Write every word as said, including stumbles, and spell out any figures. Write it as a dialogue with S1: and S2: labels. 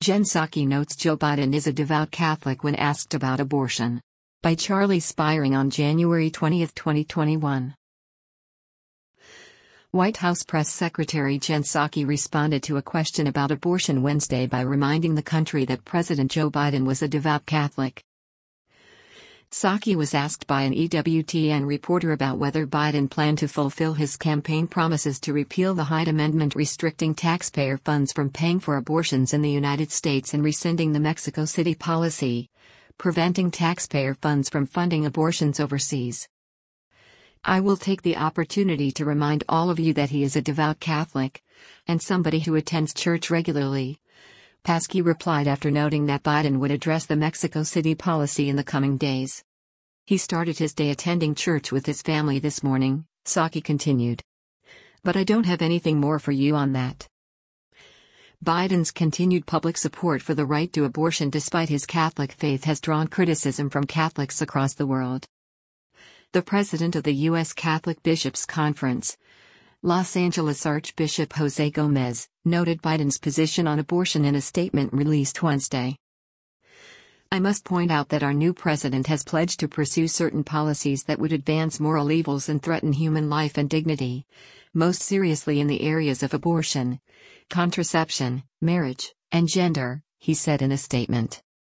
S1: Jen Psaki notes Joe Biden is a devout Catholic when asked about abortion. By Charlie Spiring on January twentieth, twenty twenty-one. White House Press Secretary Jen Psaki responded to a question about abortion Wednesday by reminding the country that President Joe Biden was a devout Catholic. Psaki was asked by an E W T N reporter about whether Biden planned to fulfill his campaign promises to repeal the Hyde Amendment restricting taxpayer funds from paying for abortions in the United States and rescinding the Mexico City policy, preventing taxpayer funds from funding abortions overseas. "I will take the opportunity to remind all of you that he is a devout Catholic, and somebody who attends church regularly," Psaki replied after noting that Biden would address the Mexico City policy in the coming days. "He started his day attending church with his family this morning," Psaki continued. "But I don't have anything more for you on that." Biden's continued public support for the right to abortion despite his Catholic faith has drawn criticism from Catholics across the world. The president of the U S Catholic Bishops' Conference, Los Angeles Archbishop Jose Gomez, noted Biden's position on abortion in a statement released Wednesday. "I must point out that our new president has pledged to pursue certain policies that would advance moral evils and threaten human life and dignity, most seriously in the areas of abortion, contraception, marriage, and gender," he said in a statement.